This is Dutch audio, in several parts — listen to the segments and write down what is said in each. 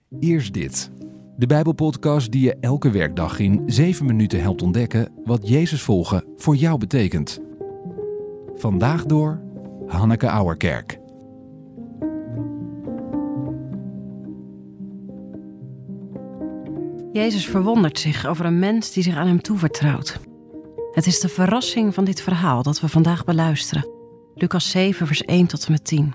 Eerst dit. De Bijbelpodcast die je elke werkdag in 7 minuten helpt ontdekken wat Jezus volgen voor jou betekent. Vandaag door Hanneke Auwerkerk. Jezus verwondert zich over een mens die zich aan hem toevertrouwt. Het is de verrassing van dit verhaal dat we vandaag beluisteren. Lucas 7 vers 1 tot en met 10.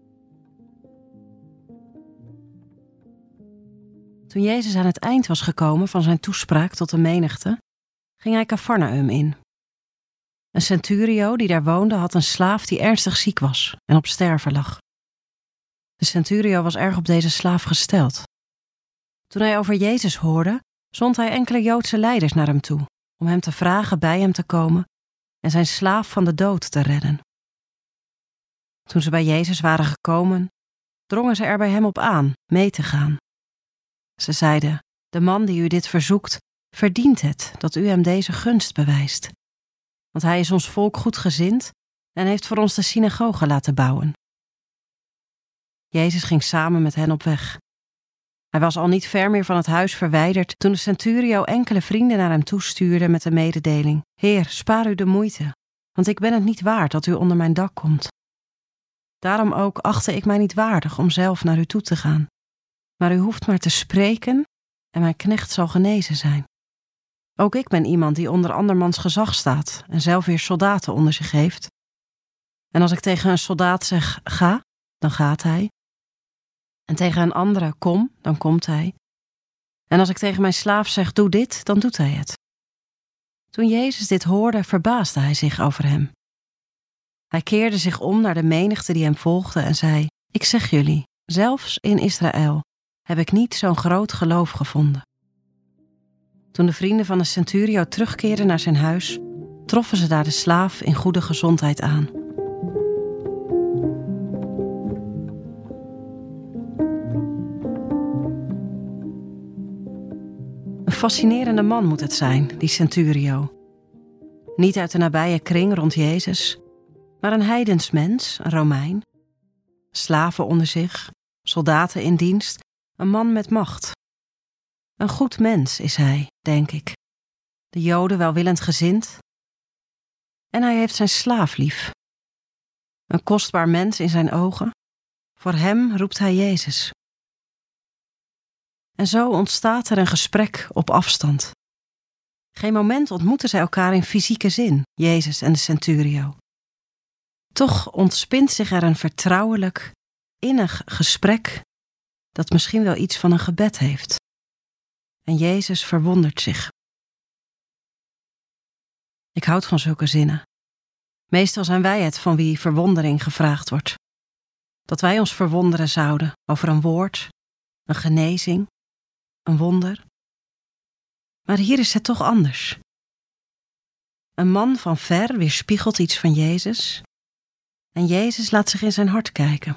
Toen Jezus aan het eind was gekomen van zijn toespraak tot de menigte, ging hij Cafarnaüm in. Een centurio die daar woonde had een slaaf die ernstig ziek was en op sterven lag. De centurio was erg op deze slaaf gesteld. Toen hij over Jezus hoorde, zond hij enkele Joodse leiders naar hem toe, om hem te vragen bij hem te komen en zijn slaaf van de dood te redden. Toen ze bij Jezus waren gekomen, drongen ze er bij hem op aan mee te gaan. Ze zeiden: de man die u dit verzoekt, verdient het dat u hem deze gunst bewijst. Want hij is ons volk goedgezind en heeft voor ons de synagoge laten bouwen. Jezus ging samen met hen op weg. Hij was al niet ver meer van het huis verwijderd toen de centurio enkele vrienden naar hem toestuurde met de mededeling: Heer, spaar u de moeite, want ik ben het niet waard dat u onder mijn dak komt. Daarom ook achtte ik mij niet waardig om zelf naar u toe te gaan. Maar u hoeft maar te spreken en mijn knecht zal genezen zijn. Ook ik ben iemand die onder andermans gezag staat en zelf weer soldaten onder zich heeft. En als ik tegen een soldaat zeg: ga, dan gaat hij. En tegen een andere: kom, dan komt hij. En als ik tegen mijn slaaf zeg: doe dit, dan doet hij het. Toen Jezus dit hoorde, verbaasde hij zich over hem. Hij keerde zich om naar de menigte die hem volgde en zei: ik zeg jullie, zelfs in Israël heb ik niet zo'n groot geloof gevonden. Toen de vrienden van de centurio terugkeerden naar zijn huis, troffen ze daar de slaaf in goede gezondheid aan. Een fascinerende man moet het zijn, die centurio. Niet uit de nabije kring rond Jezus, maar een heidens mens, een Romein. Slaven onder zich, soldaten in dienst, een man met macht. Een goed mens is hij, denk ik. De Joden welwillend gezind. En hij heeft zijn slaaf lief. Een kostbaar mens in zijn ogen. Voor hem roept hij Jezus. En zo ontstaat er een gesprek op afstand. Geen moment ontmoeten zij elkaar in fysieke zin, Jezus en de centurio. Toch ontspint zich er een vertrouwelijk, innig gesprek dat misschien wel iets van een gebed heeft. En Jezus verwondert zich. Ik houd van zulke zinnen. Meestal zijn wij het van wie verwondering gevraagd wordt. Dat wij ons verwonderen zouden over een woord, een genezing, een wonder. Maar hier is het toch anders. Een man van ver weerspiegelt iets van Jezus en Jezus laat zich in zijn hart kijken.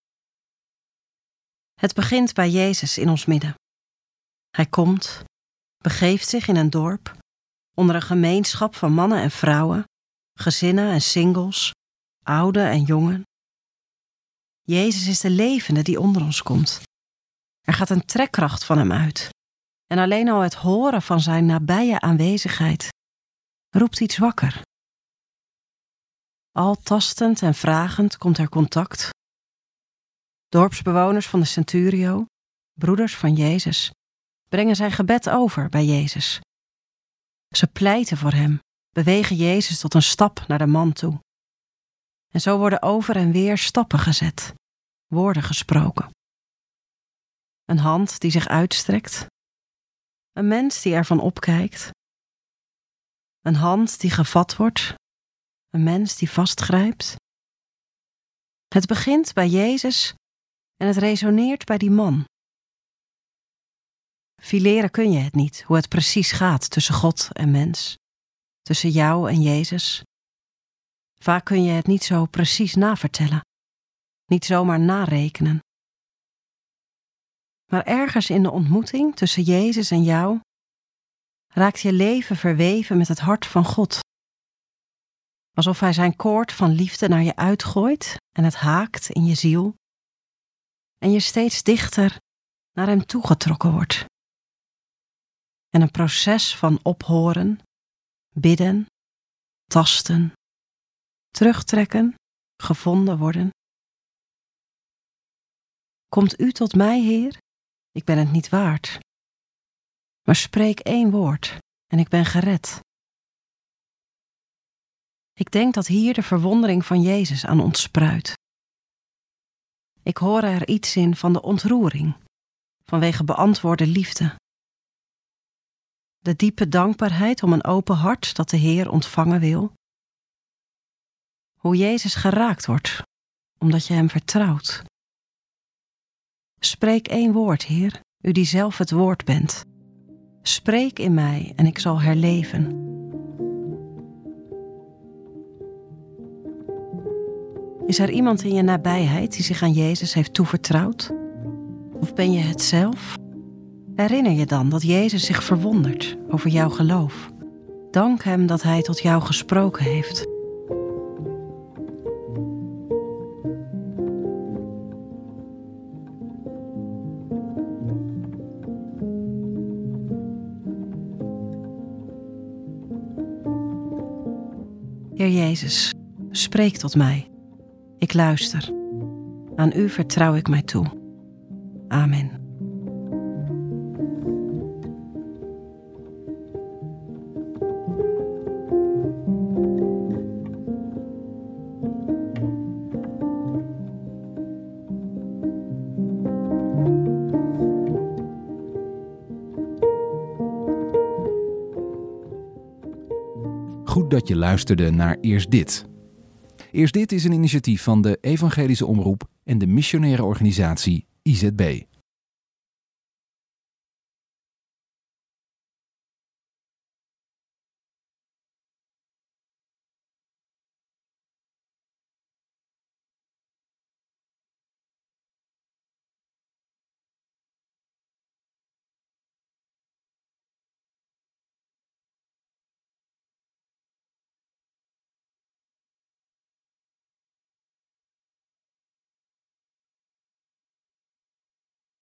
Het begint bij Jezus in ons midden. Hij komt, begeeft zich in een dorp, onder een gemeenschap van mannen en vrouwen, gezinnen en singles, oude en jongen. Jezus is de levende die onder ons komt. Er gaat een trekkracht van hem uit. En alleen al het horen van zijn nabije aanwezigheid roept iets wakker. Al tastend en vragend komt er contact. Dorpsbewoners van de centurio, broeders van Jezus, brengen zijn gebed over bij Jezus. Ze pleiten voor hem, bewegen Jezus tot een stap naar de man toe. En zo worden over en weer stappen gezet, woorden gesproken. Een hand die zich uitstrekt, een mens die ervan opkijkt, een hand die gevat wordt, een mens die vastgrijpt. Het begint bij Jezus en het resoneert bij die man. Fileren kun je het niet, hoe het precies gaat tussen God en mens, tussen jou en Jezus. Vaak kun je het niet zo precies navertellen, niet zomaar narekenen. Maar ergens in de ontmoeting tussen Jezus en jou raakt je leven verweven met het hart van God. Alsof hij zijn koord van liefde naar je uitgooit en het haakt in je ziel. En je steeds dichter naar hem toegetrokken wordt. En een proces van ophoren, bidden, tasten, terugtrekken, gevonden worden. Komt u tot mij, Heer? Ik ben het niet waard. Maar spreek 1 woord en ik ben gered. Ik denk dat hier de verwondering van Jezus aan ontspruit. Ik hoor er iets in van de ontroering, vanwege beantwoorde liefde. De diepe dankbaarheid om een open hart dat de Heer ontvangen wil. Hoe Jezus geraakt wordt, omdat je hem vertrouwt. Spreek 1 woord, Heer, u die zelf het woord bent. Spreek in mij en ik zal herleven. Is er iemand in je nabijheid die zich aan Jezus heeft toevertrouwd? Of ben je het zelf? Herinner je dan dat Jezus zich verwondert over jouw geloof. Dank hem dat hij tot jou gesproken heeft. Heer Jezus, spreek tot mij. Ik luister. Aan u vertrouw ik mij toe. Amen. Goed dat je luisterde naar Eerst Dit. Eerst Dit is een initiatief van de Evangelische Omroep en de missionaire organisatie IZB.